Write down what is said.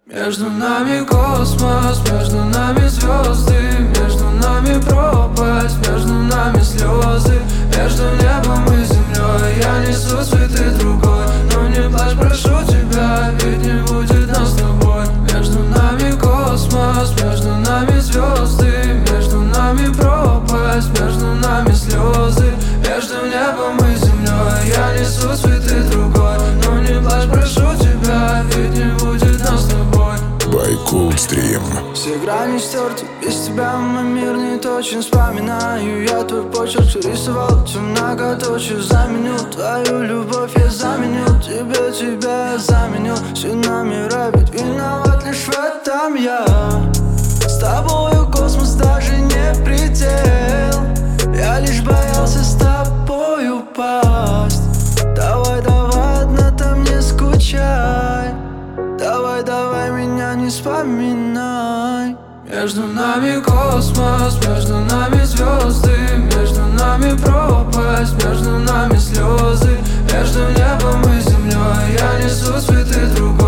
Между нами космос, между нами звезды, между нами пропасть, между нами слезы. Между небом и землей я несу цветы другой. Но не плачь, прошу тебя, ведь не будет нас с тобой. Между нами космос, между нами звезды, между нами пропасть, между нами слезы. Между небом и землей я несу цветы другой. Но не плачь, прошу тебя, ведь не будет нас с тобой. Coolstream. Все грани стерты, без тебя мой мир не точен. Вспоминаю я твой почерк, рисовал все многоточие. Заменю твою любовь, я заменю тебя я заменю. Все номера, ведь виноват лишь в этом я. С тобою космос даже не предел. Я лишь боялся с тобой упасть. Давай, давай, одна там не скучай. Давай, давай, меня не вспоминай. Между нами космос, между нами звезды, между нами пропасть, между нами слезы. Между небом и землей я несу цветы другой.